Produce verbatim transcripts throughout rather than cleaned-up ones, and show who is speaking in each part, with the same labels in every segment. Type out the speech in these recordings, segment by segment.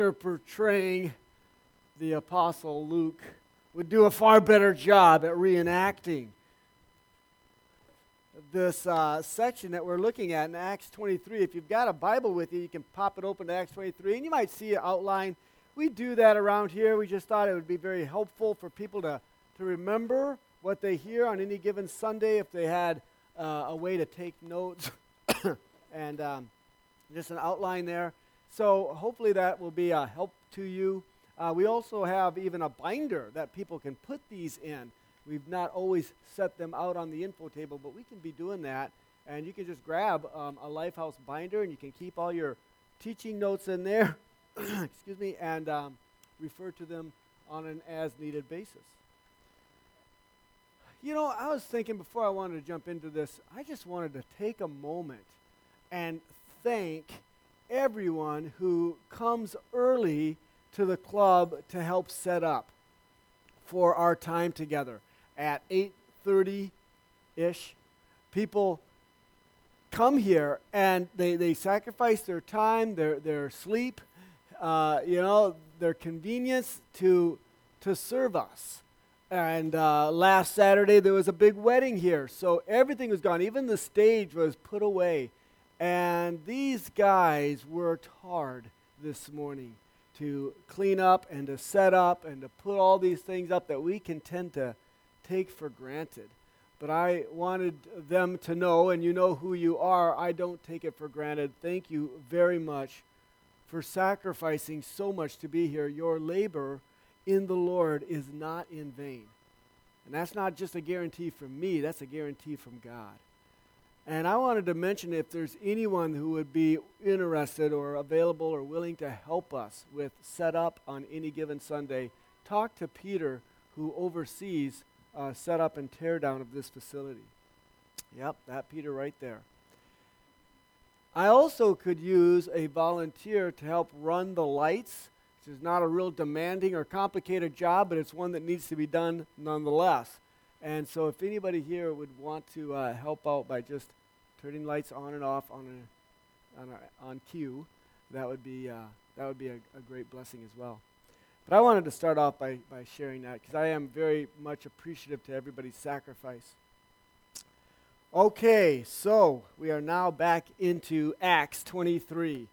Speaker 1: Portraying the Apostle Luke would do a far better job at reenacting this uh, section that we're looking at in Acts twenty-three. If you've got a Bible with you, you can pop it open to Acts twenty-three, and you might see an outline. We do that around here. We just thought it would be very helpful for people to, to remember what they hear on any given Sunday if they had uh, a way to take notes and um, just an outline there. So hopefully that will be a help to you. Uh, we also have even a binder that people can put these in. We've not always set them out on the info table, but we can be doing that. And you can just grab um, a Lifehouse binder, and you can keep all your teaching notes in there, excuse me, and um, refer to them on an as-needed basis. You know, I was thinking before I wanted to jump into this, I just wanted to take a moment and thank everyone who comes early to the club to help set up for our time together at eight thirty-ish. People come here and they, they sacrifice their time, their their sleep, uh, you know, their convenience to to serve us. And uh, last Saturday there was a big wedding here, so everything was gone. Even the stage was put away. And these guys worked hard this morning to clean up and to set up and to put all these things up that we can tend to take for granted. But I wanted them to know, and you know who you are, I don't take it for granted. Thank you very much for sacrificing so much to be here. Your labor in the Lord is not in vain. And that's not just a guarantee from me, that's a guarantee from God. And I wanted to mention if there's anyone who would be interested or available or willing to help us with setup on any given Sunday, talk to Peter, who oversees uh, setup and tear down of this facility. Yep, that Peter right there. I also could use a volunteer to help run the lights, which is not a real demanding or complicated job, but it's one that needs to be done nonetheless. And so if anybody here would want to uh, help out by just turning lights on and off on a, on, a, on cue, that would be uh, that would be a, a great blessing as well. But I wanted to start off by, by sharing that because I am very much appreciative to everybody's sacrifice. Okay, so we are now back into Acts twenty-three.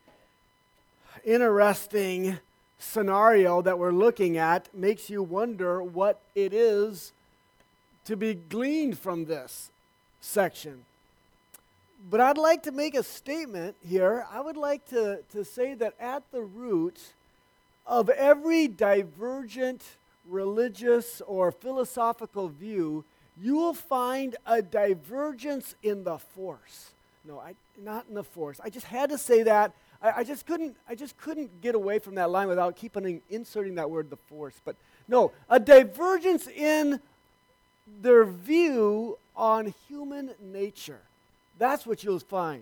Speaker 1: Interesting scenario that we're looking at makes you wonder what it is to be gleaned from this section. But I'd like to make a statement here. I would like to, to say that at the root of every divergent religious or philosophical view, you will find a divergence in the force. No, I, not in the force. I just had to say that. I, I just couldn't. I just couldn't get away from that line without keeping inserting that word, the force. But no, a divergence in their view on human nature. That's what you'll find.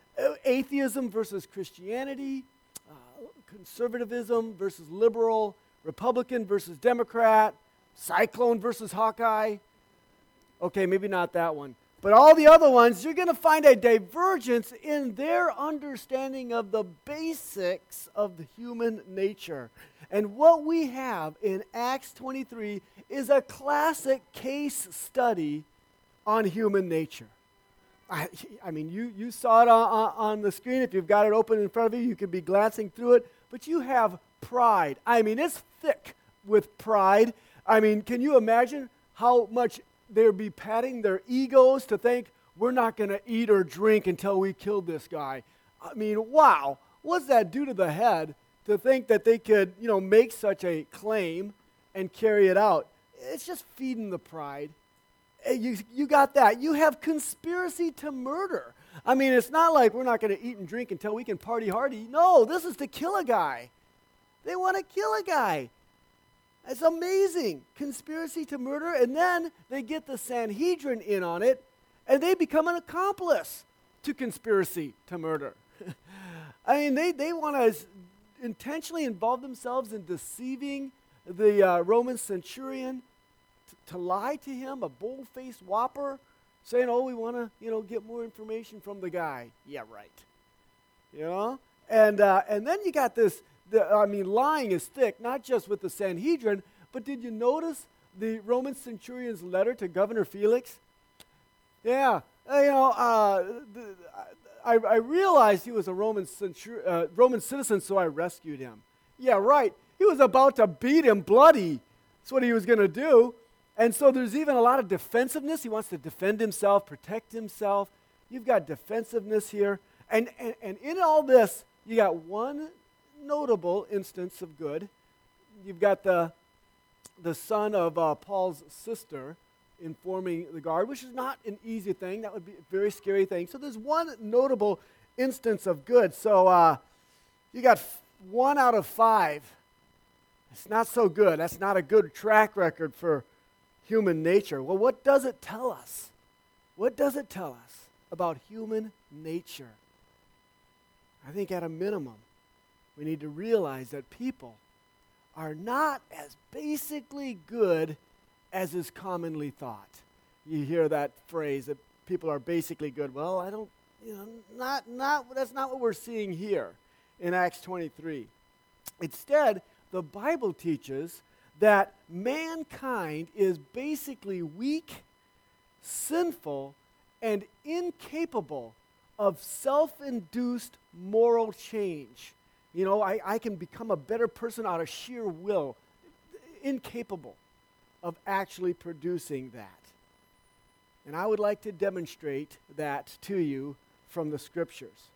Speaker 1: Atheism versus Christianity, uh, conservatism versus liberal, Republican versus Democrat, Cyclone versus Hawkeye. Okay, maybe not that one. But all the other ones, you're going to find a divergence in their understanding of the basics of the human nature. And what we have in Acts twenty-three is a classic case study on human nature. I, I mean, you, you saw it on, on the screen. If you've got it open in front of you, you could be glancing through it. But you have pride. I mean, it's thick with pride. I mean, can you imagine how much they'd be patting their egos to think, we're not going to eat or drink until we kill this guy? I mean, wow. What's that do to the head to think that they could, you know, make such a claim and carry it out? It's just feeding the pride. You, you got that. You have conspiracy to murder. I mean, it's not like we're not going to eat and drink until we can party hardy. No, this is to kill a guy. They want to kill a guy. It's amazing. Conspiracy to murder. And then they get the Sanhedrin in on it, and they become an accomplice to conspiracy to murder. I mean, they, they want to intentionally involve themselves in deceiving the uh, Roman centurion, to lie to him, a bold-faced whopper, saying, oh, we want to, you know, get more information from the guy. Yeah, right. You know? And uh, and then you got this The, I mean, lying is thick, not just with the Sanhedrin, but did you notice the Roman centurion's letter to Governor Felix? Yeah, uh, you know, uh, the, I, I realized he was a Roman, centur- uh, Roman citizen, so I rescued him. Yeah, right. He was about to beat him bloody. That's what he was going to do. And so there's even a lot of defensiveness. He wants to defend himself, protect himself. You've got defensiveness here. And, and, and in all this, you got one notable instance of good. You've got the, the son of uh, Paul's sister informing the guard, which is not an easy thing. That would be a very scary thing. So there's one notable instance of good. So uh, you got f- one out of five. It's not so good. That's not a good track record for human nature. Well, what does it tell us? What does it tell us about human nature? I think at a minimum, we need to realize that people are not as basically good as is commonly thought. You hear that phrase that people are basically good. Well, I don't, you know, not, not, that's not what we're seeing here in Acts twenty-three. Instead, the Bible teaches that mankind is basically weak, sinful, and incapable of self-induced moral change. You know, I, I can become a better person out of sheer will, incapable of actually producing that. And I would like to demonstrate that to you from the Scriptures.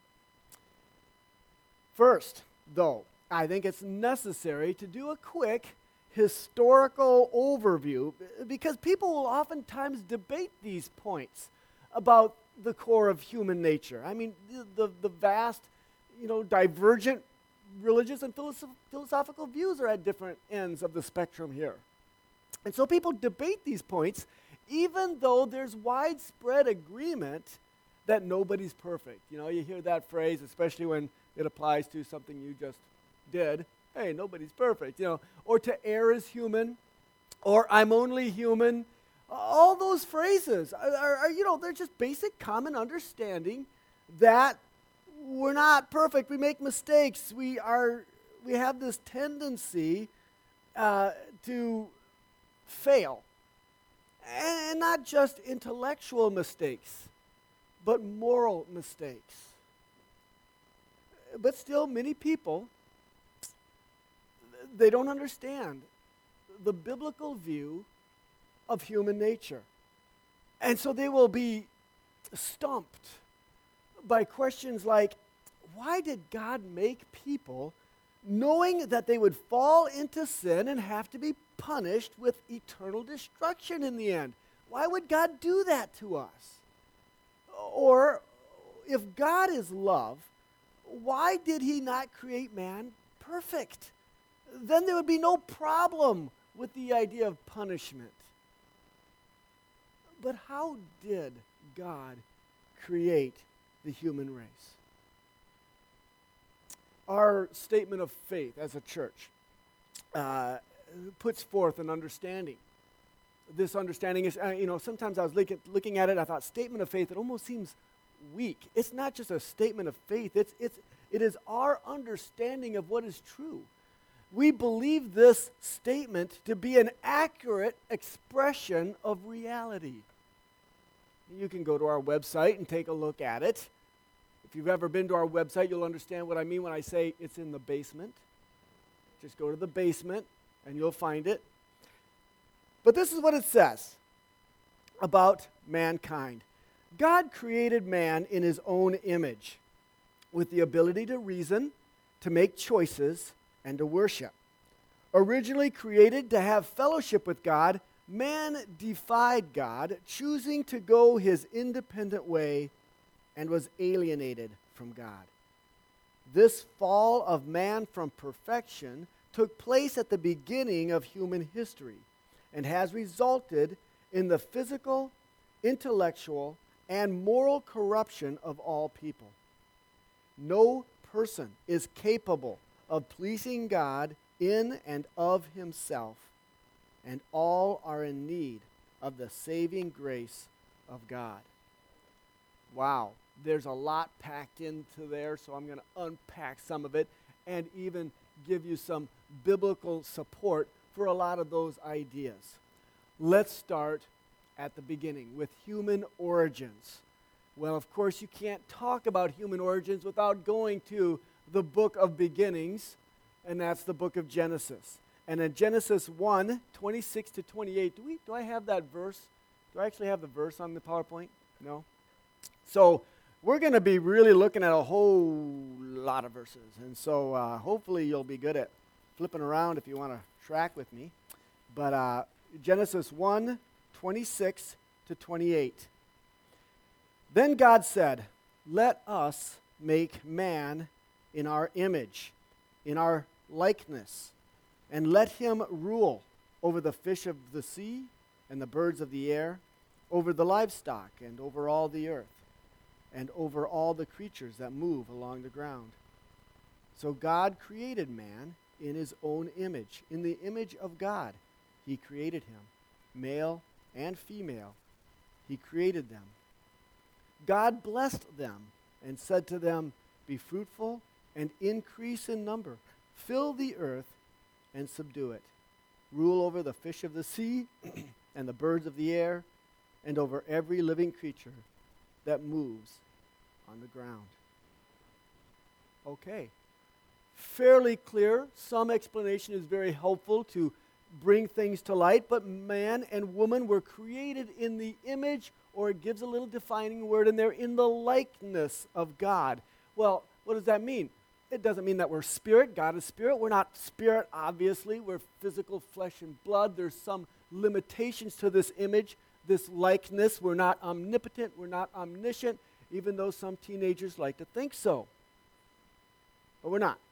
Speaker 1: First, though, I think it's necessary to do a quick historical overview, because people will oftentimes debate these points about the core of human nature. I mean, the, the, the vast, you know, divergent religious and philosoph- philosophical views are at different ends of the spectrum here. And so people debate these points, even though there's widespread agreement that nobody's perfect. You know, you hear that phrase, especially when it applies to something you just did. Hey, nobody's perfect, you know. Or to err is human, or I'm only human. All those phrases are, are, are, you know, they're just basic common understanding that we're not perfect. We make mistakes. We are. We have this tendency uh, to fail, and, and not just intellectual mistakes, but moral mistakes. But still, many people, they don't understand the biblical view of human nature. And so they will be stumped by questions like, why did God make people knowing that they would fall into sin and have to be punished with eternal destruction in the end? Why would God do that to us? Or, if God is love, why did he not create man perfect? Then there would be no problem with the idea of punishment. But how did God create the human race? Our statement of faith as a church uh, puts forth an understanding. This understanding is, uh, you know, sometimes I was looking, looking at it, I thought, statement of faith, it almost seems weak. It's not just a statement of faith, it's, it's, it is our understanding of what is true. We believe this statement to be an accurate expression of reality. You can go to our website and take a look at it. If you've ever been to our website, you'll understand what I mean when I say it's in the basement. Just go to the basement and you'll find it. But this is what it says about mankind. God created man in his own image, with the ability to reason, to make choices, and to worship. Originally created to have fellowship with God, man defied God, choosing to go his independent way, and was alienated from God. This fall of man from perfection took place at the beginning of human history and has resulted in the physical, intellectual, and moral corruption of all people. No person is capable of pleasing God in and of himself, and all are in need of the saving grace of God. Wow, there's a lot packed into there, so I'm going to unpack some of it and even give you some biblical support for a lot of those ideas. Let's start at the beginning with human origins. Well, of course, you can't talk about human origins without going to the book of beginnings, and that's the book of Genesis. And in Genesis one, twenty-six to twenty-eight, do we do I have that verse? Do I actually have the verse on the PowerPoint? No? So we're going to be really looking at a whole lot of verses. And so uh, hopefully you'll be good at flipping around if you want to track with me. But uh, Genesis one, twenty-six to twenty-eight. Then God said, "Let us make man in our image, in our likeness, and let him rule over the fish of the sea and the birds of the air, over the livestock and over all the earth, and over all the creatures that move along the ground." So God created man in his own image. In the image of God, he created him. Male and female, he created them. God blessed them and said to them, "Be fruitful and increase in number. Fill the earth and subdue it. Rule over the fish of the sea and the birds of the air, and over every living creature that moves on the ground." Okay. Fairly clear. Some explanation is very helpful to bring things to light, but man and woman were created in the image, or it gives a little defining word in there, in the likeness of God. Well, what does that mean? It doesn't mean that we're spirit. God is spirit. We're not spirit, obviously. We're physical flesh and blood. There's some limitations to this image, this likeness. We're not omnipotent. We're not omniscient, even though some teenagers like to think so. But we're not.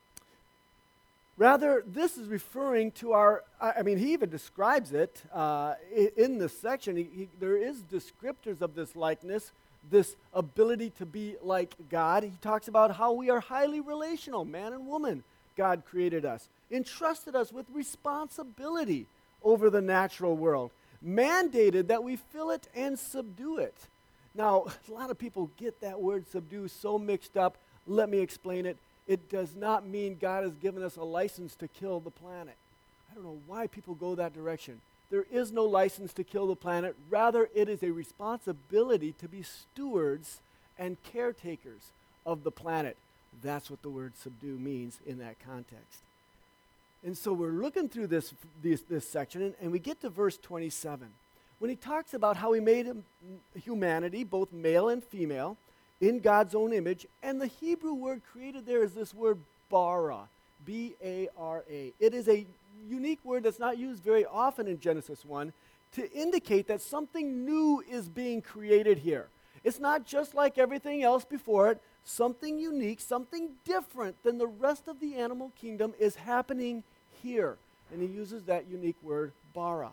Speaker 1: Rather, this is referring to our, I mean, he even describes it uh, in this section. He, he, there is descriptors of this likeness, this ability to be like God. He talks about how we are highly relational, man and woman. God created us, entrusted us with responsibility over the natural world, mandated that we fill it and subdue it. Now, a lot of people get that word subdue so mixed up. Let me explain it. It does not mean God has given us a license to kill the planet. I don't know why people go that direction. There is no license to kill the planet. Rather, it is a responsibility to be stewards and caretakers of the planet. That's what the word subdue means in that context. And so we're looking through this, this, this section, and, and we get to verse twenty-seven. When he talks about how he made hum, humanity, both male and female, in God's own image, and the Hebrew word created there is this word bara, B A R A. It is a unique word that's not used very often in Genesis one to indicate that something new is being created here. It's not just like everything else before it. Something unique, something different than the rest of the animal kingdom is happening here. And he uses that unique word, bara.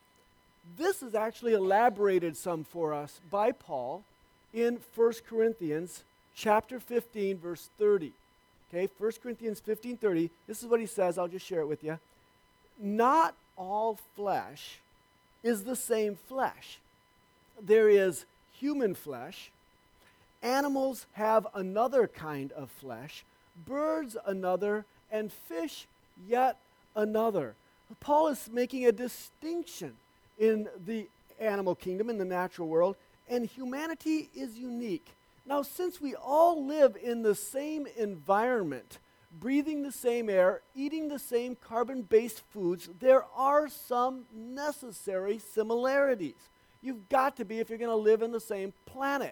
Speaker 1: This is actually elaborated some for us by Paul in First Corinthians chapter fifteen, verse thirty. Okay, First Corinthians fifteen, thirty. This is what he says. I'll just share it with you. "Not all flesh is the same flesh. There is human flesh. Animals have another kind of flesh. Birds another, and fish yet another." Paul is making a distinction in the animal kingdom, in the natural world, and humanity is unique. Now, since we all live in the same environment, breathing the same air, eating the same carbon-based foods, there are some necessary similarities. You've got to be if you're going to live in the same planet.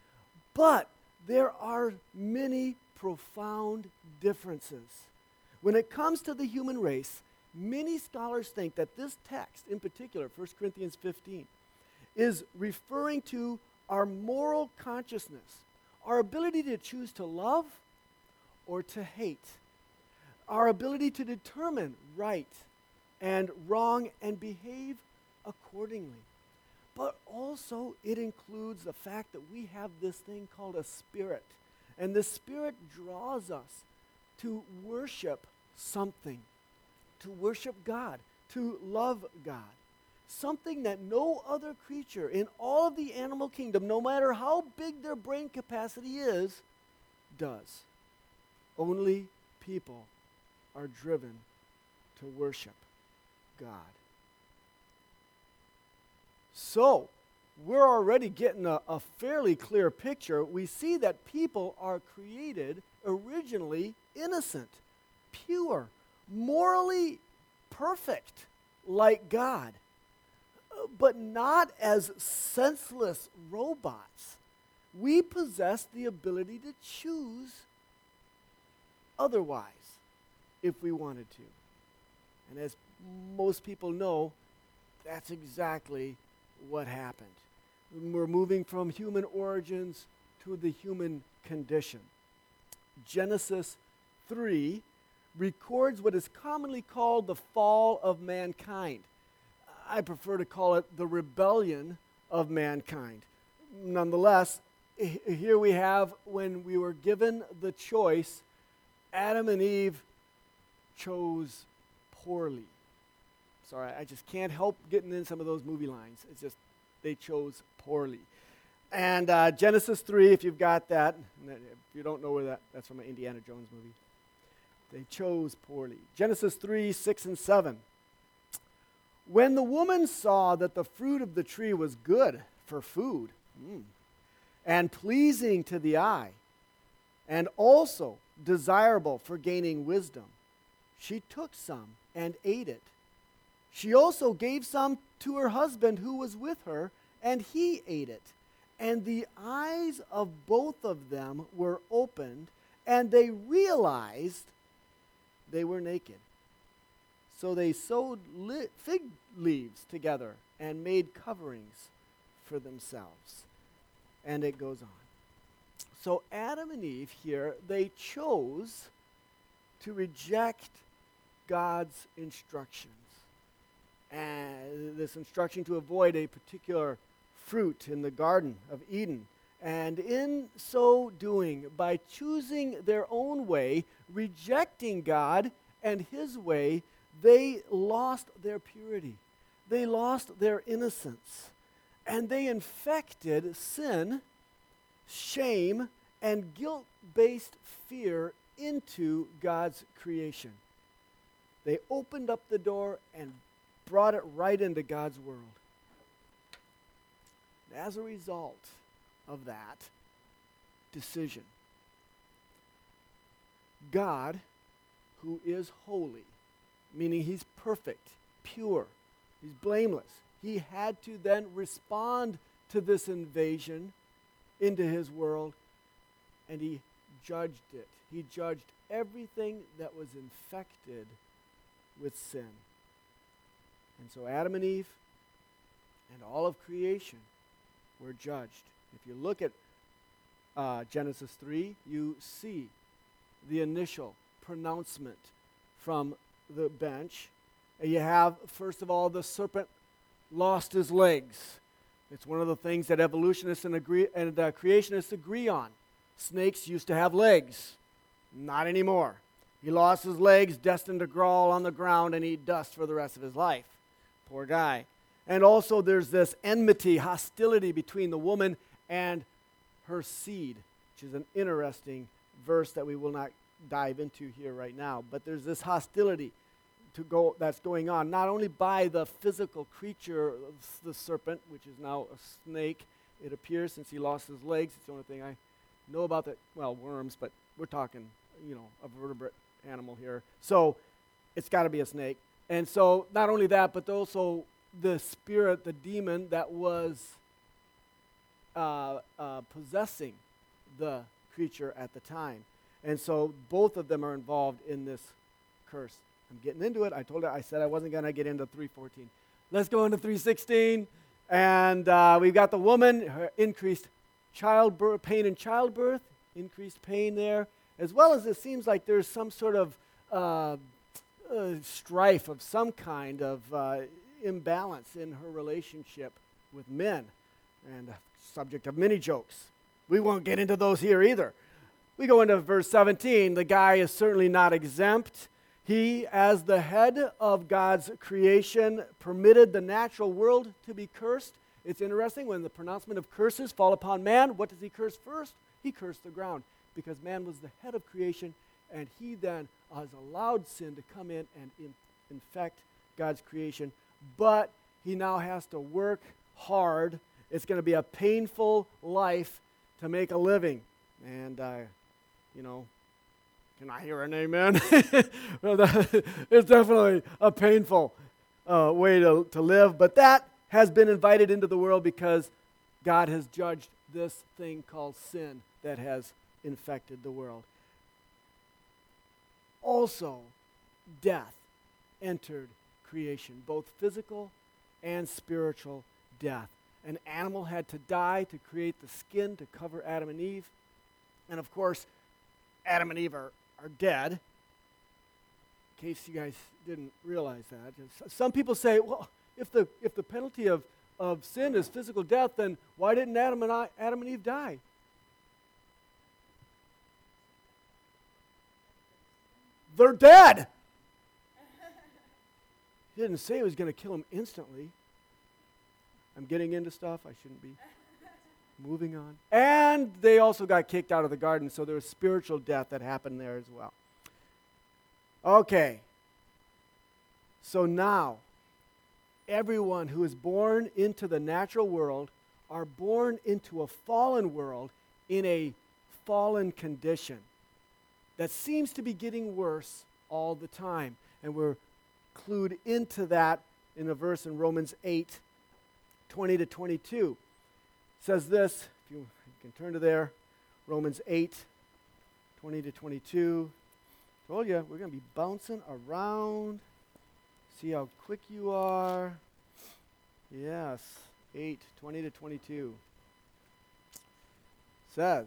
Speaker 1: But there are many profound differences. When it comes to the human race, many scholars think that this text, in particular, First Corinthians fifteen, is referring to our moral consciousness, our ability to choose to love or to hate, our ability to determine right and wrong and behave accordingly. But also it includes the fact that we have this thing called a spirit, and the spirit draws us to worship something, to worship God, to love God. Something that no other creature in all of the animal kingdom, no matter how big their brain capacity is, does. Only people are driven to worship God. So, we're already getting a, a fairly clear picture. We see that people are created originally innocent, pure, morally perfect, like God, but not as senseless robots. We possess the ability to choose otherwise if we wanted to. And as most people know, that's exactly what happened. We're moving from human origins to the human condition. Genesis three records what is commonly called the fall of mankind. I prefer to call it the rebellion of mankind. Nonetheless, h- here we have when we were given the choice, Adam and Eve chose poorly. Sorry, I just can't help getting in some of those movie lines. It's just, they chose poorly. And uh, Genesis three, if you've got that, if you don't know where that, that's from an Indiana Jones movie. They chose poorly. Genesis three, six, and seven. When the woman saw that the fruit of the tree was good for food, mm, and pleasing to the eye, and also desirable for gaining wisdom, she took some and ate it. She also gave some to her husband who was with her, and he ate it. And the eyes of both of them were opened, and they realized they were naked. So they sewed li- fig leaves together and made coverings for themselves. And it goes on. So Adam and Eve here, they chose to reject God's instructions. And this instruction to avoid a particular fruit in the Garden of Eden. And in so doing, by choosing their own way, rejecting God and his way, they lost their purity. They lost their innocence. And they infected sin, shame, and guilt-based fear into God's creation. They opened up the door and brought it right into God's world. As a result of that decision, God, who is holy, meaning he's perfect, pure, he's blameless, he had to then respond to this invasion into his world, and he judged it. He judged everything that was infected with sin. And so Adam and Eve and all of creation were judged. If you look at uh, Genesis three, you see the initial pronouncement from the bench. And you have, first of all, the serpent lost his legs. It's one of the things that evolutionists and, agree, and uh, creationists agree on. Snakes used to have legs. Not anymore. He lost his legs, destined to crawl on the ground and eat dust for the rest of his life. Poor guy. And also there's this enmity, hostility between the woman and her seed, which is an interesting verse that we will not dive into here right now. But there's this hostility to go that's going on, not only by the physical creature, the serpent, which is now a snake, it appears, since he lost his legs. It's the only thing I know about that. Well, worms, but we're talking, you know, a vertebrate animal here. So it's got to be a snake. And so not only that, but also the spirit, the demon that was uh, uh, possessing the creature at the time. And so both of them are involved in this curse. I'm getting into it. I told her, I said I wasn't going to get into three fourteen. Let's go into three sixteen. And uh, we've got the woman, her increased childbirth, pain in childbirth, increased pain there, as well as it seems like there's some sort of uh, uh, strife of some kind of uh, imbalance in her relationship with men, and a subject of many jokes. We won't get into those here either. We go into verse seventeen. The guy is certainly not exempt. He, as the head of God's creation, permitted the natural world to be cursed. It's interesting, when the pronouncement of curses fall upon man, what does he curse first? He cursed the ground, because man was the head of creation, and he then has allowed sin to come in and in, infect God's creation, but he now has to work hard. It's going to be a painful life to make a living. And, uh, you know, can I hear an amen? Well, that, it's definitely a painful uh, way to, to live, but that has been invited into the world because God has judged this thing called sin that has infected the world. Also, death entered creation, both physical and spiritual death. An animal had to die to create the skin to cover Adam and Eve. And of course, Adam and Eve are, are dead. In case you guys didn't realize that. Some people say, well, if the if the penalty of, of sin is physical death, then why didn't Adam and I, Adam and Eve die? They're dead. He didn't say he was going to kill them instantly. I'm getting into stuff I shouldn't be. Moving on. And they also got kicked out of the garden, so there was spiritual death that happened there as well. Okay. So now, everyone who is born into the natural world are born into a fallen world in a fallen condition that seems to be getting worse all the time. And we're clued into that in a verse in Romans eight, twenty to twenty-two. It says this, if you, you can turn to there, Romans eight, twenty to twenty-two. Told you, we're going to be bouncing around. See how quick you are. Yes, eight, twenty to twenty-two. Says,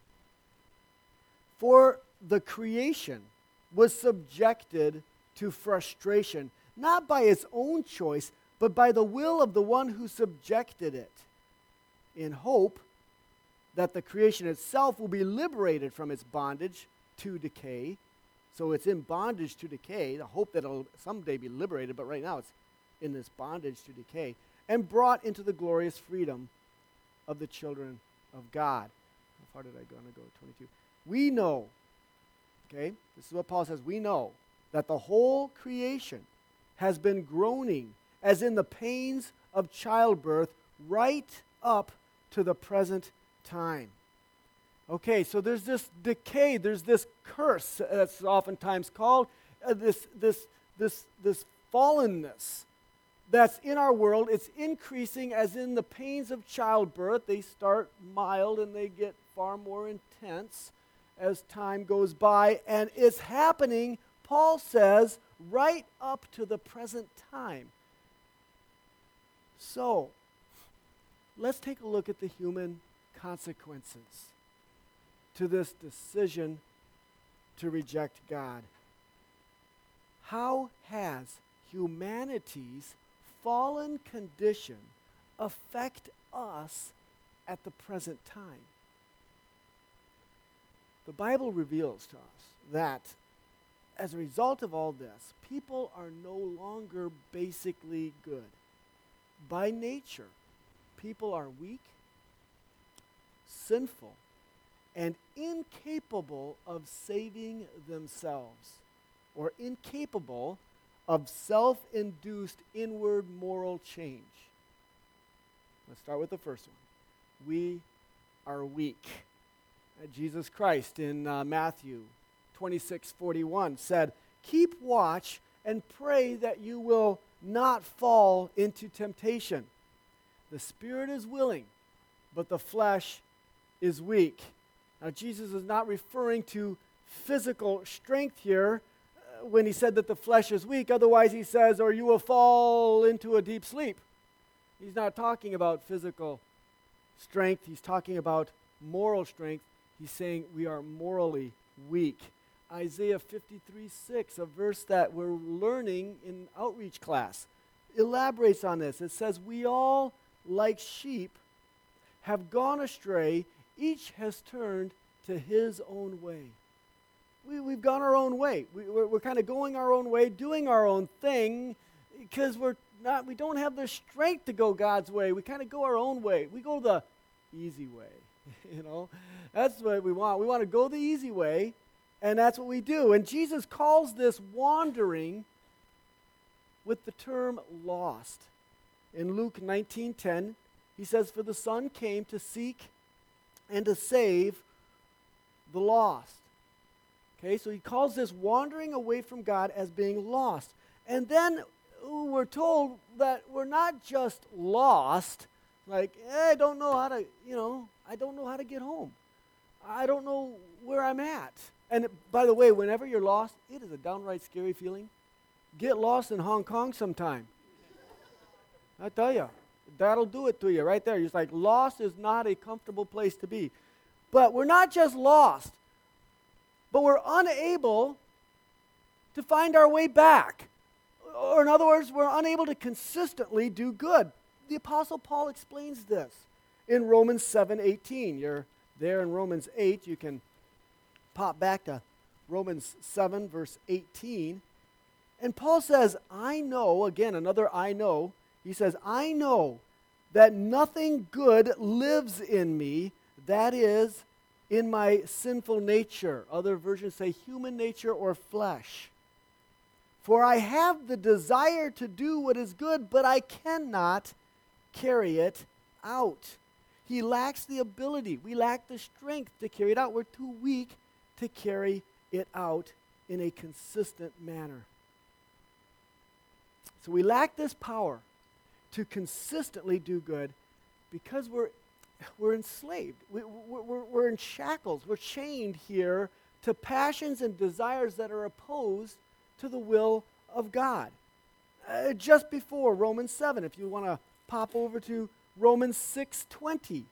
Speaker 1: for the creation was subjected to frustration, not by its own choice, but by the will of the one who subjected it, in hope that the creation itself will be liberated from its bondage to decay. So it's in bondage to decay, the hope that it'll someday be liberated, but right now it's in this bondage to decay, and brought into the glorious freedom of the children of God. How far did I go? I'm going to go to twenty-two. We know, okay, this is what Paul says, we know that the whole creation has been groaning as in the pains of childbirth right up to the present time. Okay, so there's this decay, there's this curse that's oftentimes called, uh, this, this, this, this fallenness that's in our world. It's increasing as in the pains of childbirth. They start mild and they get far more intense as time goes by, and it's happening, Paul says, right up to the present time. So, let's take a look at the human consequences to this decision to reject God. How has humanity's fallen condition affect us at the present time? The Bible reveals to us that as a result of all this, people are no longer basically good. By nature, people are weak, sinful, and incapable of saving themselves, or incapable of self-induced inward moral change. Let's start with the first one. We are weak. Uh, Jesus Christ in uh, Matthew twenty-six forty-one said, "Keep watch and pray that you will not fall into temptation. The spirit is willing, but the flesh is weak." Now, Jesus is not referring to physical strength here uh, when he said that the flesh is weak. Otherwise, he says, or you will fall into a deep sleep. He's not talking about physical strength. He's talking about moral strength. He's saying we are morally weak. Isaiah fifty-three six, a verse that we're learning in outreach class, elaborates on this. It says, we all, like sheep, have gone astray. Each has turned to his own way. We, we've gone our own way. We, we're we're kind of going our own way, doing our own thing, because we're not. We don't have the strength to go God's way. We kind of go our own way. We go the easy way. You know, that's what we want. We want to go the easy way, And that's what we do. And Jesus calls this wandering with the term lost. In Luke nineteen ten, he says, "For the Son came to seek and to save the lost." Okay, so he calls this wandering away from God as being lost. And then we're told that we're not just lost, like, eh, I don't know how to, you know, I don't know how to get home. I don't know where I'm at. And by the way, whenever you're lost, it is a downright scary feeling. Get lost in Hong Kong sometime. I tell you, that'll do it to you right there. It's like lost is not a comfortable place to be. But we're not just lost, but we're unable to find our way back. Or in other words, we're unable to consistently do good. The Apostle Paul explains this in Romans seven eighteen. You're there in Romans eight. You can pop back to Romans seven, verse eighteen. And Paul says, I know, again, another I know. He says, I know that nothing good lives in me, that is, in my sinful nature. Other versions say human nature or flesh. For I have the desire to do what is good, but I cannot carry it out. He lacks the ability. We lack the strength to carry it out. We're too weak to carry it out in a consistent manner. So we lack this power to consistently do good because we're we're enslaved. We, we're, we're in shackles. We're chained here to passions and desires that are opposed to the will of God. Uh, just before Romans seven, if you want to pop over to Romans six twenty,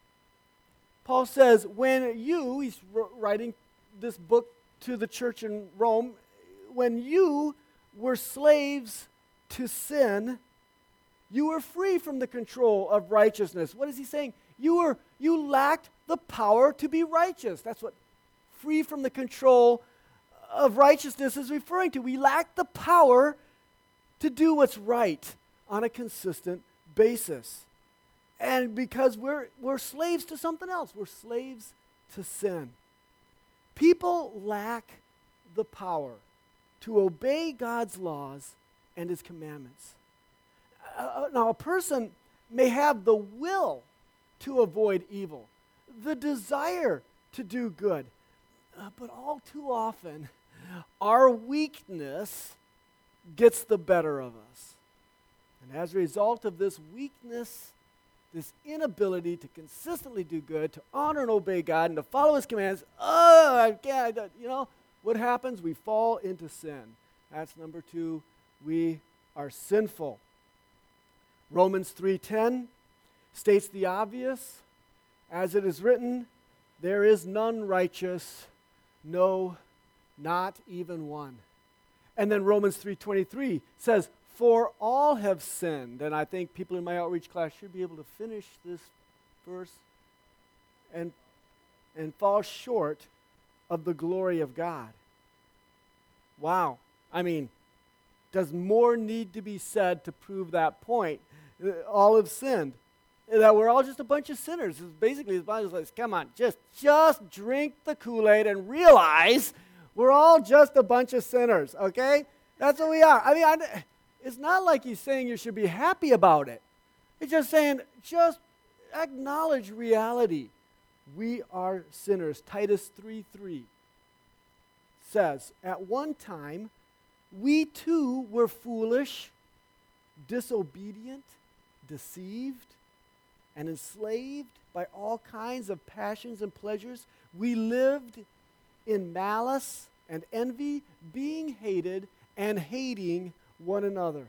Speaker 1: Paul says, when you, he's r- writing this book to the church in Rome, when you were slaves to sin, you were free from the control of righteousness. What is he saying? You were you lacked the power to be righteous. That's what free from the control of righteousness is referring to. We lack the power to do what's right on a consistent basis. And because we're we're slaves to something else. We're slaves to sin. People lack the power to obey God's laws and his commandments. Uh, now, a person may have the will to avoid evil, the desire to do good, uh, but all too often, our weakness gets the better of us. And as a result of this weakness, this inability to consistently do good, to honor and obey God, and to follow his commands, oh, I can't, you know, what happens? We fall into sin. That's number two. We are sinful. Romans three ten states the obvious. As it is written, there is none righteous, no, not even one. And then Romans three twenty-three says, for all have sinned. And I think people in my outreach class should be able to finish this verse and, and fall short of the glory of God. Wow. I mean, does more need to be said to prove that point? All have sinned. That we're all just a bunch of sinners. It's basically, the Bible says, come on, just, just drink the Kool-Aid and realize we're all just a bunch of sinners, okay? That's what we are. I mean, I, it's not like he's saying you should be happy about it. He's just saying, just acknowledge reality. We are sinners. Titus three three says, at one time, we too were foolish, disobedient, deceived, and enslaved by all kinds of passions and pleasures. We lived in malice and envy, being hated and hating one another.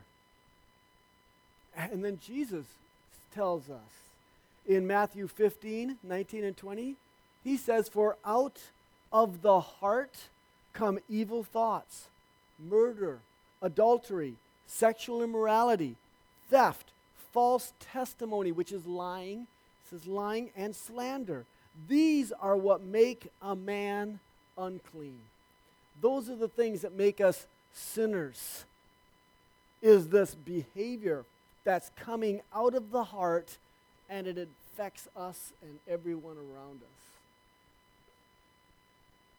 Speaker 1: And then Jesus tells us in Matthew fifteen, nineteen and twenty, he says, for out of the heart come evil thoughts, murder, adultery, sexual immorality, theft, false testimony, which is lying. It says lying and slander. These are what make a man unclean. Those are the things that make us sinners, is this behavior that's coming out of the heart, and it affects us and everyone around us.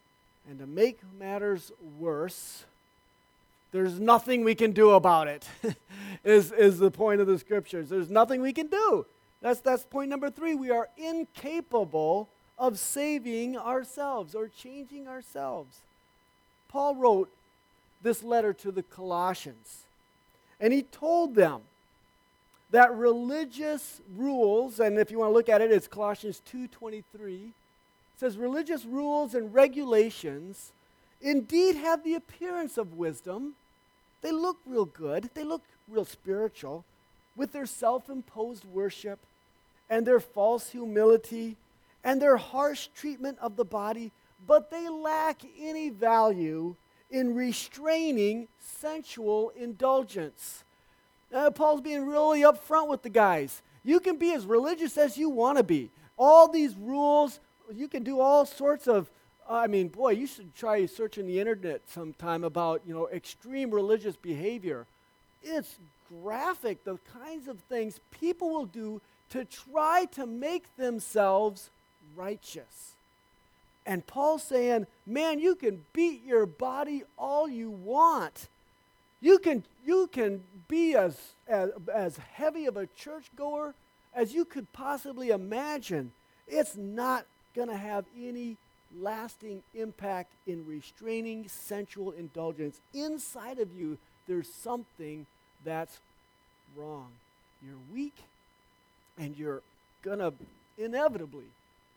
Speaker 1: And to make matters worse, there's nothing we can do about it, is, is the point of the scriptures. There's nothing we can do. That's, that's point number three. We are incapable of saving ourselves or changing ourselves. Paul wrote this letter to the Colossians, and he told them that religious rules, and if you want to look at it, it's Colossians two twenty-three, it says, religious rules and regulations indeed have the appearance of wisdom. They look real good. They look real spiritual with their self-imposed worship and their false humility and their harsh treatment of the body, but they lack any value in restraining sensual indulgence. Uh, Paul's being really upfront with the guys. You can be as religious as you want to be. All these rules, you can do all sorts of, I mean, boy, you should try searching the internet sometime about, you know, extreme religious behavior. It's graphic, the kinds of things people will do to try to make themselves righteous. And Paul's saying, man, you can beat your body all you want. You can, you can be as, as, as heavy of a churchgoer as you could possibly imagine. It's not going to have any lasting impact in restraining sensual indulgence. Inside of you, there's something that's wrong. You're weak, and you're going to inevitably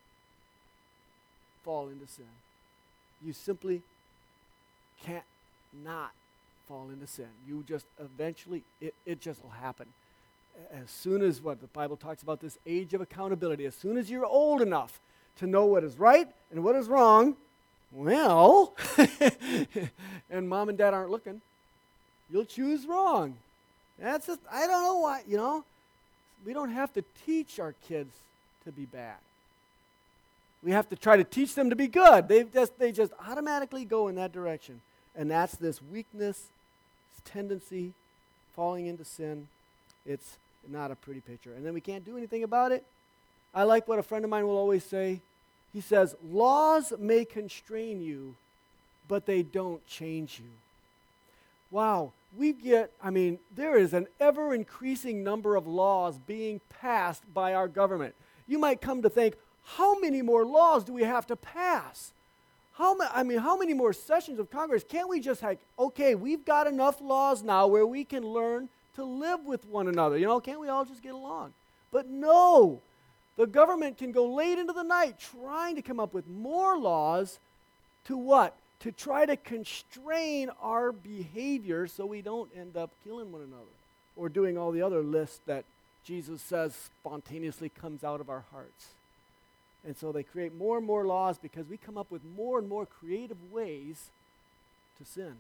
Speaker 1: fall into sin. You simply can't not fall into sin. You just eventually, it, it just will happen. As soon as what the Bible talks about, this age of accountability, as soon as you're old enough to know what is right and what is wrong, well, and mom and dad aren't looking, you'll choose wrong. That's just, I don't know why, you know, we don't have to teach our kids to be bad. We have to try to teach them to be good. They just, they just automatically go in that direction. And that's this weakness, this tendency, falling into sin. It's not a pretty picture. And then we can't do anything about it. I like what a friend of mine will always say. He says, laws may constrain you, but they don't change you. Wow, we get, I mean, there is an ever-increasing number of laws being passed by our government. You might come to think, how many more laws do we have to pass? How ma- I mean, how many more sessions of Congress? Can't we just like, okay, we've got enough laws now where we can learn to live with one another. You know, can't we all just get along? But no, the government can go late into the night trying to come up with more laws to what? To try to constrain our behavior so we don't end up killing one another or doing all the other lists that Jesus says spontaneously comes out of our hearts. And so they create more and more laws because we come up with more and more creative ways to sin.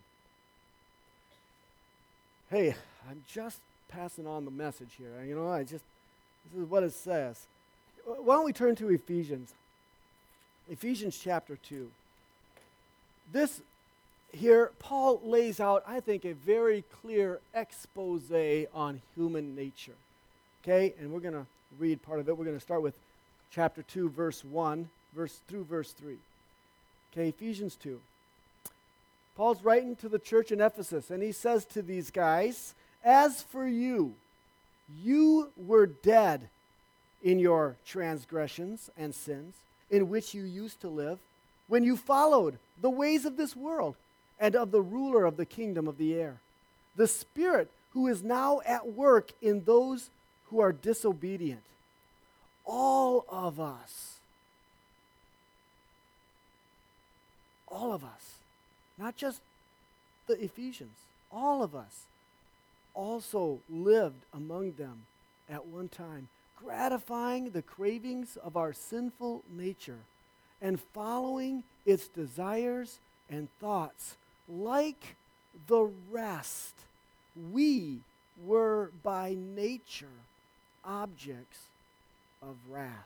Speaker 1: Hey, I'm just passing on the message here. You know, I just, this is what it says. Why don't we turn to Ephesians? Ephesians chapter two. This here, Paul lays out, I think, a very clear expose on human nature. Okay, and we're going to read part of it. We're going to start with chapter two, verse one, verse through verse three. Okay, Ephesians two. Paul's writing to the church in Ephesus, and he says to these guys, as for you, you were dead in your transgressions and sins, in which you used to live, when you followed the ways of this world and of the ruler of the kingdom of the air, the Spirit who is now at work in those who are disobedient. All of us, all of us, not just the Ephesians, all of us also lived among them at one time, gratifying the cravings of our sinful nature and following its desires and thoughts. Like the rest, we were by nature objects of wrath.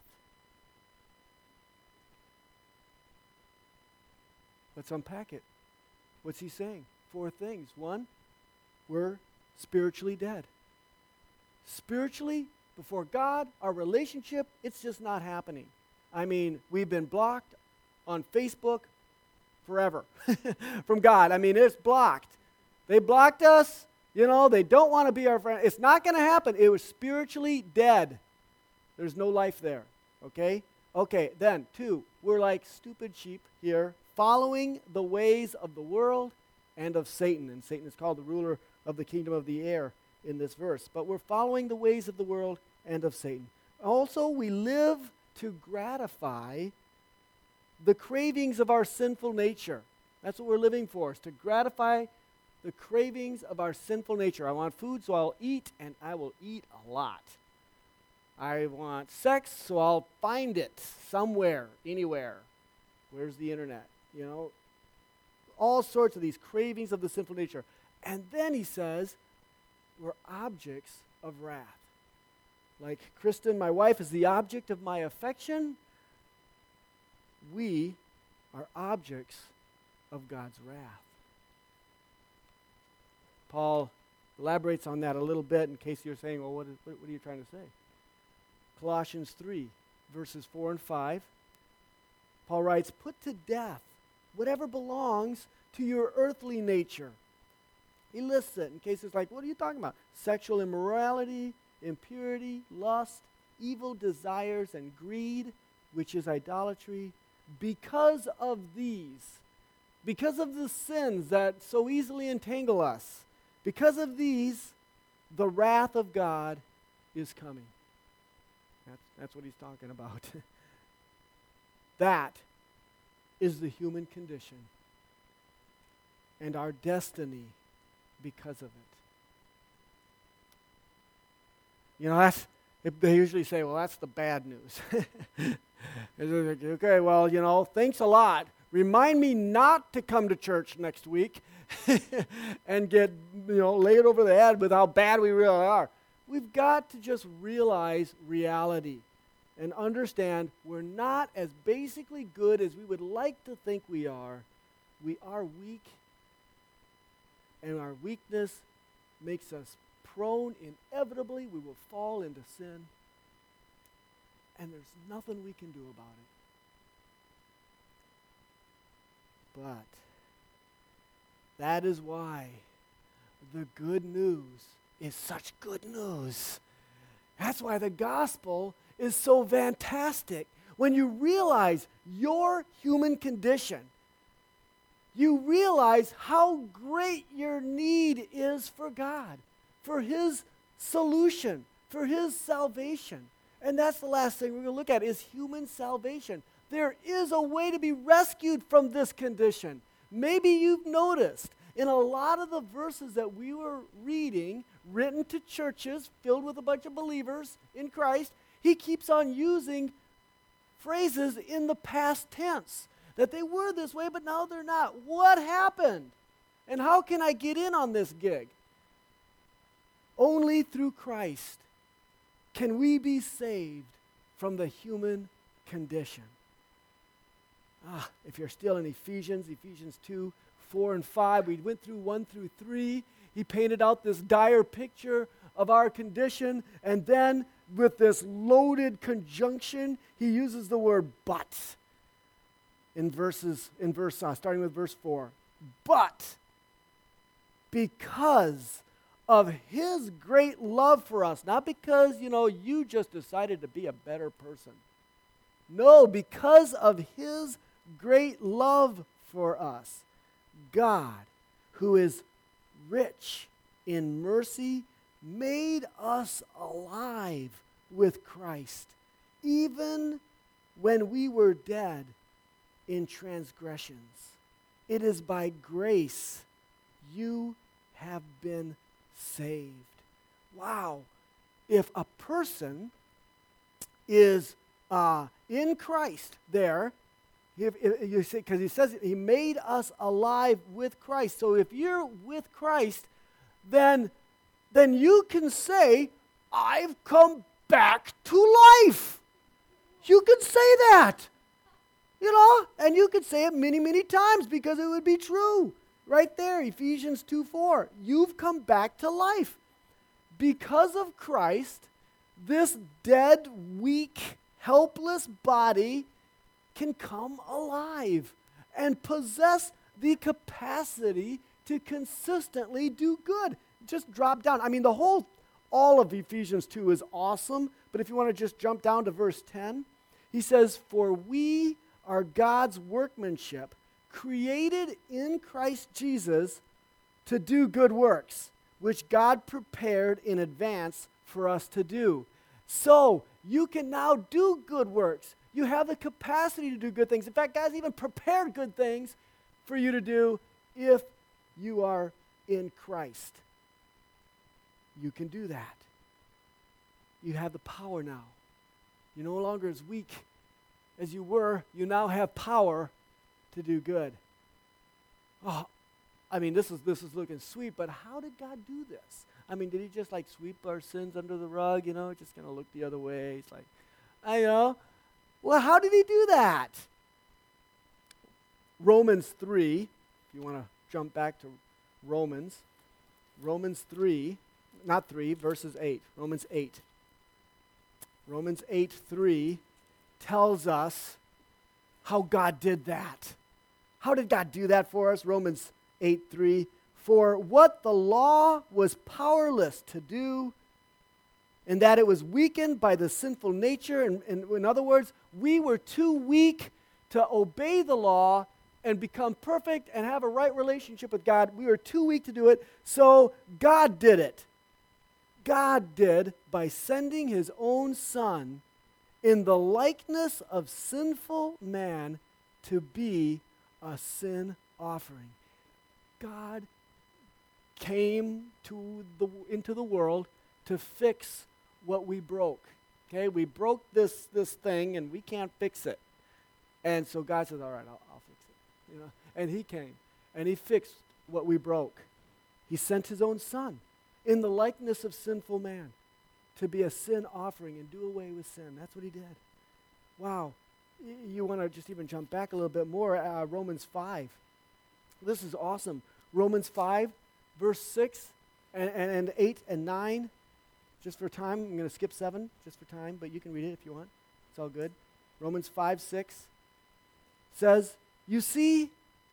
Speaker 1: Let's unpack it. What's he saying? Four things. One, we're spiritually dead. Spiritually, before God, our relationship, it's just not happening. I mean, we've been blocked on Facebook forever from God. I mean, it's blocked. They blocked us. You know, they don't want to be our friend. It's not going to happen. It was spiritually dead. There's no life there. Okay? Okay, then, two, we're like stupid sheep here, following the ways of the world and of Satan. And Satan is called the ruler of the kingdom of the air in this verse. But we're following the ways of the world and of Satan. Also, we live to gratify the cravings of our sinful nature. That's what we're living for, is to gratify the cravings of our sinful nature. I want food, so I'll eat, and I will eat a lot. I want sex, so I'll find it somewhere, anywhere. Where's the internet? You know, all sorts of these cravings of the sinful nature. And then he says, we're objects of wrath. Like Kristen, my wife, is the object of my affection. We are objects of God's wrath. Paul elaborates on that a little bit in case you're saying, well, what, is, what, what are you trying to say? Colossians three, verses four and five. Paul writes, put to death whatever belongs to your earthly nature. He lists it in case it's like, what are you talking about? Sexual immorality, impurity, lust, evil desires, and greed, which is idolatry. Because of these, because of the sins that so easily entangle us, because of these, the wrath of God is coming. That's, that's what he's talking about. That is the human condition and our destiny because of it. You know, that's, they usually say, well, that's the bad news. Okay, well, you know, thanks a lot. Remind me not to come to church next week and get, you know, laid over the head with how bad we really are. We've got to just realize reality and understand we're not as basically good as we would like to think we are. We are weak, and our weakness makes us prone. Inevitably, we will fall into sin, and there's nothing we can do about it. But that is why the good news is such good news. That's why the gospel is so fantastic. When you realize your human condition, you realize how great your need is for God, for His solution, for His salvation. And that's the last thing we're going to look at is human salvation. There is a way to be rescued from this condition. Maybe you've noticed in a lot of the verses that we were reading, written to churches filled with a bunch of believers in Christ, he keeps on using phrases in the past tense, that they were this way, but now they're not. What happened? And how can I get in on this gig? Only through Christ can we be saved from the human condition. Ah, if you're still in Ephesians, Ephesians two, four, and five, we went through one through three. He painted out this dire picture of our condition, and then with this loaded conjunction, he uses the word but in verses, in verse, uh, starting with verse four. But because of His great love for us, not because, you know, you just decided to be a better person. No, because of His great love for us, God, who is rich in mercy, made us alive with Christ, even when we were dead in transgressions. It is by grace you have been saved. Wow. If a person is uh, in Christ there, if, if you say, because he says he made us alive with Christ. So if you're with Christ, then, then you can say, I've come back to life. You can say that. You know, and you could say it many, many times because it would be true. Right there, Ephesians two four. You've come back to life. Because of Christ, this dead, weak, helpless body can come alive. and possess the capacity to consistently do good. Just drop down. I mean, the whole, all of Ephesians two is awesome, but if you want to just jump down to verse ten, he says, "For we are God's workmanship, created in Christ Jesus to do good works, which God prepared in advance for us to do." So, you can now do good works. You have the capacity to do good things. In fact, God's even prepared good things for you to do if you are in Christ. You can do that. You have the power now. You're no longer as weak as you were. You now have power to do good. Oh, I mean, this is this is looking sweet, but how did God do this? I mean, did he just like sweep our sins under the rug, you know, just kind of look the other way? It's like, I know. Well, how did he do that? Romans three, if you want to jump back to Romans, Romans three, not three, verses eight, Romans eight. Romans eight three tells us how God did that. How did God do that for us? Romans eight three, "For what the law was powerless to do, in that it was weakened by the sinful nature." And, and in other words, we were too weak to obey the law and become perfect and have a right relationship with God. We were too weak to do it, so God did it. God did by sending his own Son in the likeness of sinful man to be a sin offering. God came to the, into the world to fix what we broke. Okay, we broke this, this thing and we can't fix it. And so God says, all right, I'll, I'll fix it. You know? And he came and he fixed what we broke. He sent his own Son in the likeness of sinful man to be a sin offering and do away with sin. That's what he did. Wow. Y- you want to just even jump back a little bit more, uh, Romans five. This is awesome. Romans five, verse six and, and, and eight and nine. Just for time, I'm going to skip seven just for time, but you can read it if you want. It's all good. Romans five, six says, you see,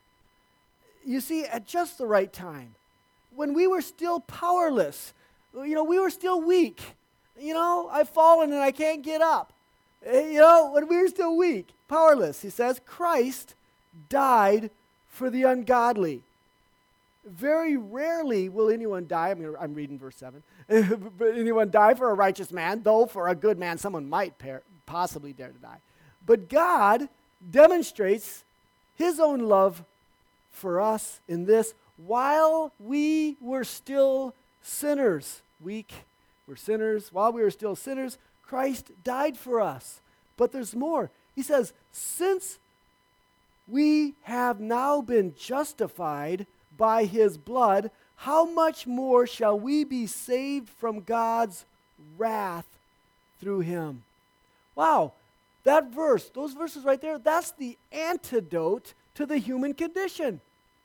Speaker 1: you see, at just the right time, when we were still powerless, you know, we were still weak. You know, I've fallen and I can't get up. You know, when we were still weak, powerless, he says, Christ died for the ungodly. Very rarely will anyone die. I mean, I'm reading verse seven. But anyone die for a righteous man, though for a good man someone might par- possibly dare to die. But God demonstrates his own love for us in this: while we were still sinners, weak, we're sinners, while we were still sinners, Christ died for us. But there's more. He says, since we have now been justified by his blood, how much more shall we be saved from God's wrath through him? Wow, that verse, those verses right there, that's the antidote to the human condition.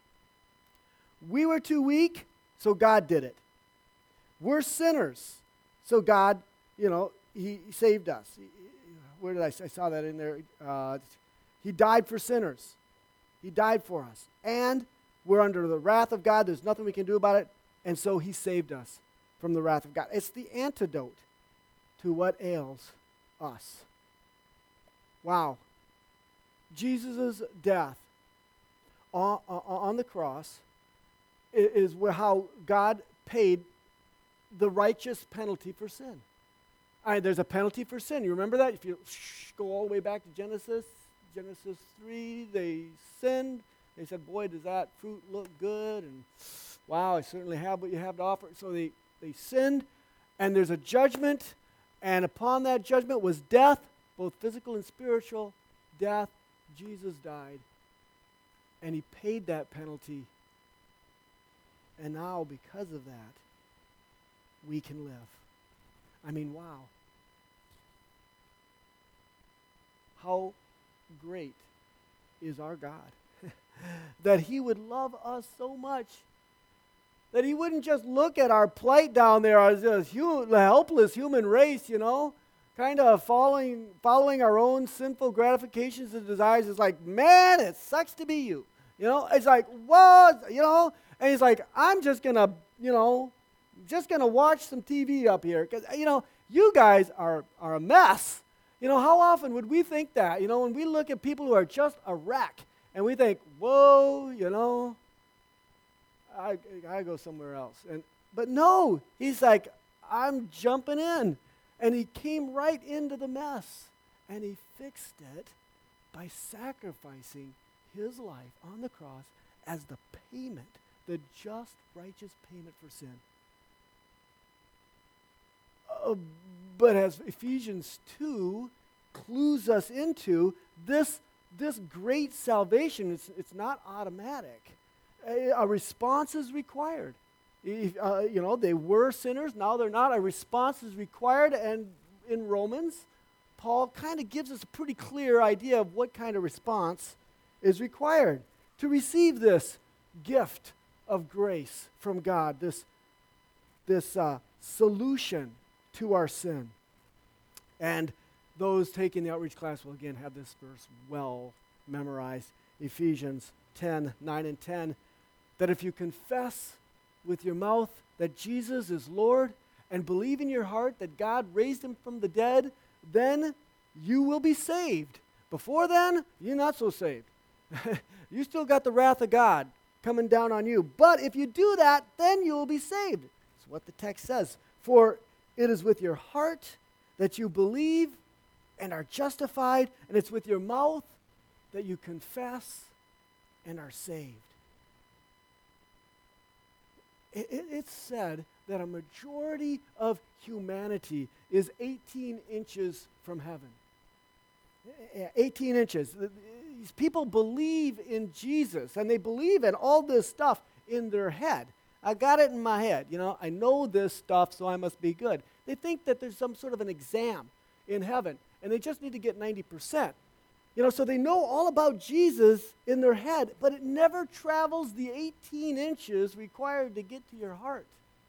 Speaker 1: We were too weak, so God did it. We're sinners, so God, you know, he saved us. He, where did I, I saw that in there. Uh, he died for sinners. He died for us. And we're under the wrath of God. There's nothing we can do about it. And so he saved us from the wrath of God. It's the antidote to what ails us. Wow. Jesus' death on, on the cross is where how God paid the righteous penalty for sin. All right, there's a penalty for sin. You remember that? If you go all the way back to Genesis, Genesis three, they sinned. They said, boy, does that fruit look good? And wow, I certainly have what you have to offer. So they, they sinned, and there's a judgment, and upon that judgment was death, both physical and spiritual death. Jesus died, and he paid that penalty. And now, because of that, we can live. I mean, wow. How great is our God that he would love us so much that he wouldn't just look at our plight down there as a hu- helpless human race, you know. kind of following, following our own sinful gratifications and desires. It's like, man, it sucks to be you. You know, it's like, what? You know, and he's like, I'm just going to, you know, just going to watch some T V up here. Because, you know, you guys are, are a mess. You know, how often would we think that? You know, when we look at people who are just a wreck, and we think, whoa, you know, I, I go somewhere else. And But no, he's like, I'm jumping in. And he came right into the mess. And he fixed it by sacrificing his life on the cross as the payment, the just, righteous payment for sin. Uh, but as Ephesians two clues us into, this, this great salvation, it's, it's not automatic. A, a response is required. If, uh, you know, they were sinners, now they're not. A response is required, and in Romans, Paul kind of gives us a pretty clear idea of what kind of response is required to receive this gift of grace from God, this, this uh, solution to our sin. And those taking the outreach class will again have this verse well memorized, Ephesians ten, nine and ten, that if you confess with your mouth that Jesus is Lord and believe in your heart that God raised him from the dead, then you will be saved. Before then, you're not so saved. You still got the wrath of God coming down on you. But if you do that, then you will be saved. That's what the text says. For it is with your heart that you believe and are justified, and it's with your mouth that you confess and are saved. It, it, it's said that a majority of humanity is eighteen inches from heaven. eighteen inches. These people believe in Jesus, and they believe in all this stuff in their head. I got it in my head. You know, I know this stuff, so I must be good. They think that there's some sort of an exam in heaven, and they just need to get ninety percent. You know, so they know all about Jesus in their head, but it never travels the eighteen inches required to get to your heart.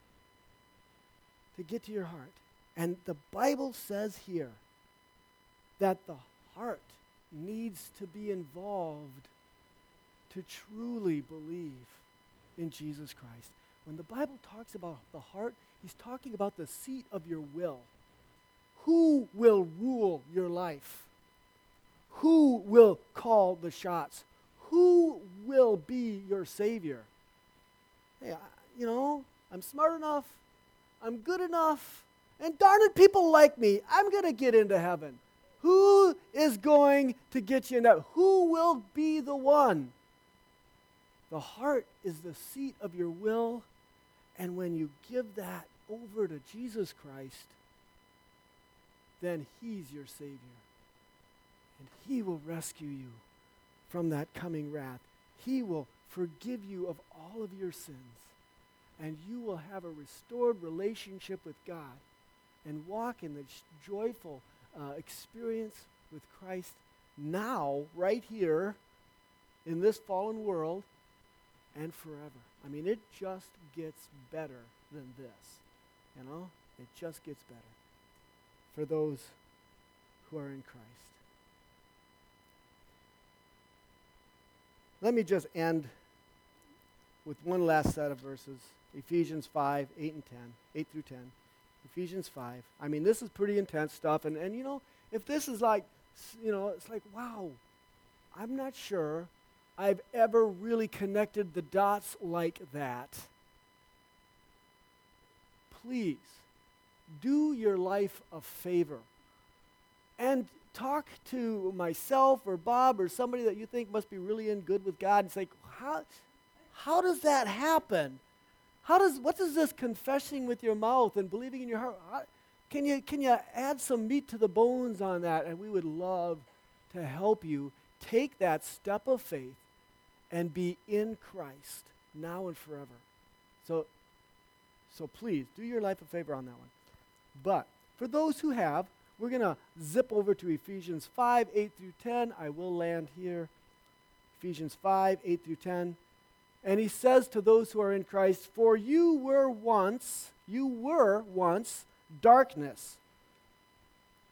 Speaker 1: To get to your heart. And the Bible says here that the heart needs to be involved to truly believe in Jesus Christ. When the Bible talks about the heart, he's talking about the seat of your will. Who will rule your life? Who will call the shots? Who will be your Savior? Hey, I, you know, I'm smart enough, I'm good enough, and darn it, people like me. I'm going to get into heaven. Who is going to get you in that? Who will be the one? The heart is the seat of your will, and when you give that over to Jesus Christ, then he's your Savior. And he will rescue you from that coming wrath. He will forgive you of all of your sins. And you will have a restored relationship with God and walk in the joyful uh, experience with Christ now, right here, in this fallen world, and forever. I mean, it just gets better than this. You know? It just gets better for those who are in Christ. Let me just end with one last set of verses. Ephesians five, eight and ten. eight through ten. Ephesians five. I mean, this is pretty intense stuff. And, and you know, if this is like, you know, it's like, wow, I'm not sure I've ever really connected the dots like that. Please, do your life a favor. And talk to myself or Bob or somebody that you think must be really in good with God and say, how, how does that happen? How does, what does this confessing with your mouth and believing in your heart, how, can you, can you add some meat to the bones on that? And we would love to help you take that step of faith and be in Christ now and forever. So, so please, do your life a favor on that one. But for those who have, we're going to zip over to Ephesians five, eight through ten. I will land here. Ephesians five, eight through ten. And he says to those who are in Christ, for you were once, you were once darkness.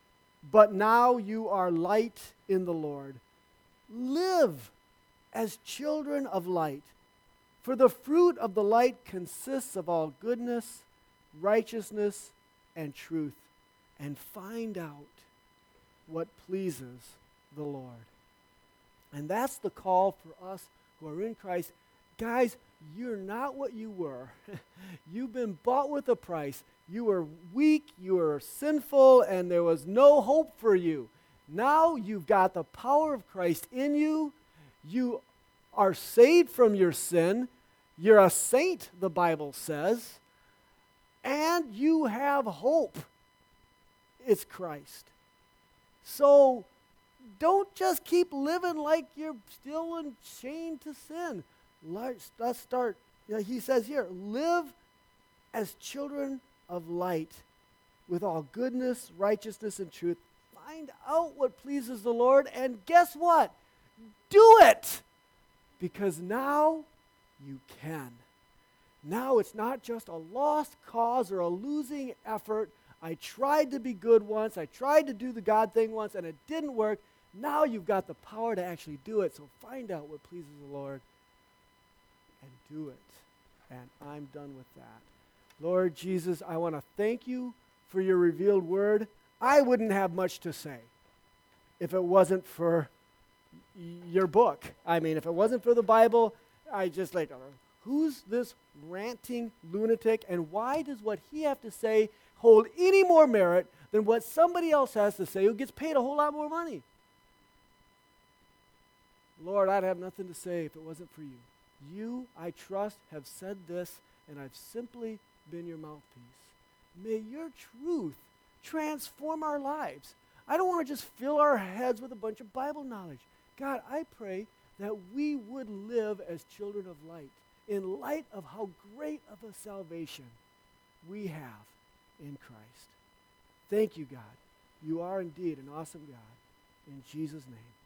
Speaker 1: but now you are light in the Lord. Live as children of light, for the fruit of the light consists of all goodness, righteousness, and truth, and find out what pleases the Lord. And that's the call for us who are in Christ. Guys, you're not what you were. You've been bought with a price. You were weak, you were sinful, and there was no hope for you. Now you've got the power of Christ in you. You are saved from your sin. You're a saint, the Bible says. And you have hope. It's Christ. So don't just keep living like you're still in chained to sin. Let's, let's start, you know, he says here, live as children of light with all goodness, righteousness, and truth. Find out what pleases the Lord, and guess what? Do it! Because now you can. Now it's not just a lost cause or a losing effort. I tried to be good once. I tried to do the God thing once, and it didn't work. Now you've got the power to actually do it. So find out what pleases the Lord and do it. And I'm done with that. Lord Jesus, I want to thank you for your revealed word. I wouldn't have much to say if it wasn't for y- your book. I mean, if it wasn't for the Bible, I just like, who's this ranting lunatic, and why does what he have to say hold any more merit than what somebody else has to say who gets paid a whole lot more money? Lord, I'd have nothing to say if it wasn't for you. You, I trust, have said this, and I've simply been your mouthpiece. May your truth transform our lives. I don't want to just fill our heads with a bunch of Bible knowledge. God, I pray that we would live as children of light in light of how great of a salvation we have in Christ. Thank you, God. You are indeed an awesome God. In Jesus' name.